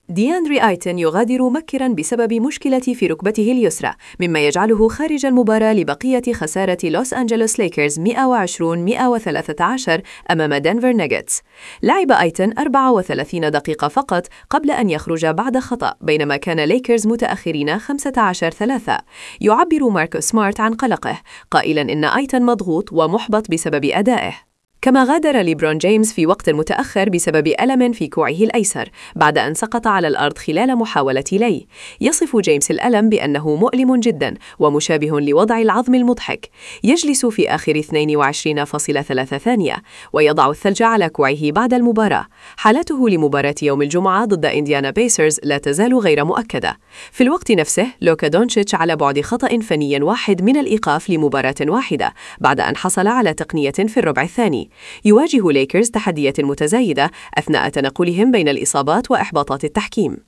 دياندري أيتن يغادر مبكراً بسبب مشكلة في ركبته اليسرى، مما يجعله خارج المباراة لبقية خسارة لوس أنجلوس ليكرز 120-113 أمام دنفر ناجتس. لعب أيتن 34 دقيقة فقط قبل أن يخرج بعد خطأ، بينما كان ليكرز متأخرين 15-3. يعبر ماركوس سمارت عن قلقه قائلاً إن أيتن مضغوط ومحبط بسبب أدائه. كما غادر ليبرون جيمس في وقت متأخر بسبب ألم في كوعه الأيسر بعد أن سقط على الأرض خلال محاولة لي. يصف جيمس الألم بأنه مؤلم جدا ومشابه لوضع العظم المضحك. يجلس في آخر 22.3 ثانية ويضع الثلج على كوعه بعد المباراة. حالته لمباراة يوم الجمعة ضد إنديانا بيسرز لا تزال غير مؤكدة. في الوقت نفسه لوكا دونتشيتش على بعد خطأ فني واحد من الإيقاف لمباراة واحدة بعد أن حصل على تقنية في الربع الثاني. يواجه ليكرز تحديات متزايدة أثناء تنقلهم بين الإصابات وإحباطات التحكيم.